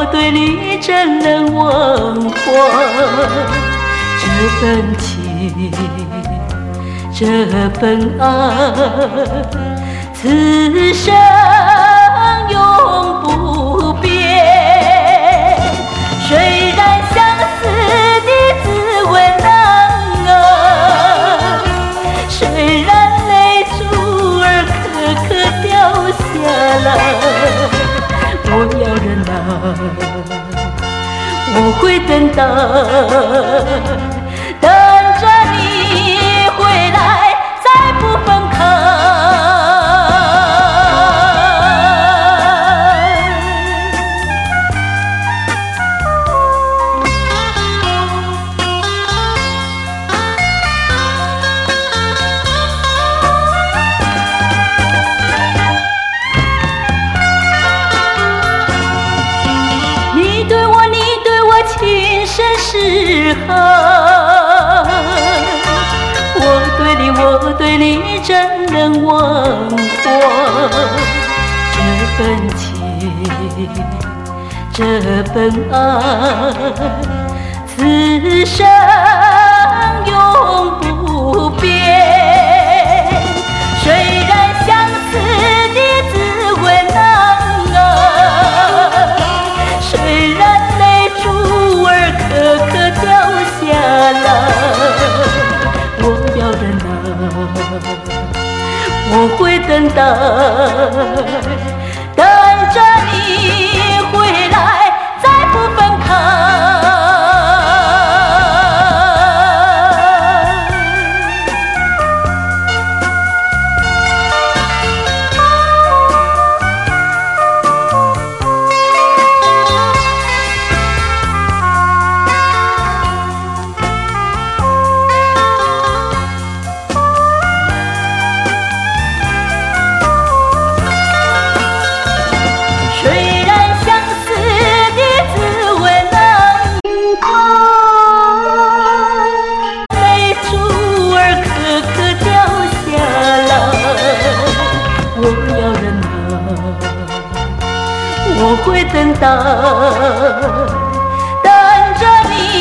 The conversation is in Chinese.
对你真能忘怀。这份情，这份爱，此生永不变。虽然相思的滋味难熬，虽然泪珠儿颗颗掉下来，我要忍耐，我会等待，等着你回来，再不分开。情深似海，我对你真能忘怀。这份情，这份爱，此生永不变。虽然相思的滋味难熬，虽然颗颗掉下来，我要忍耐，我会等待，等着你回来，再不分开。我会等待，等着你。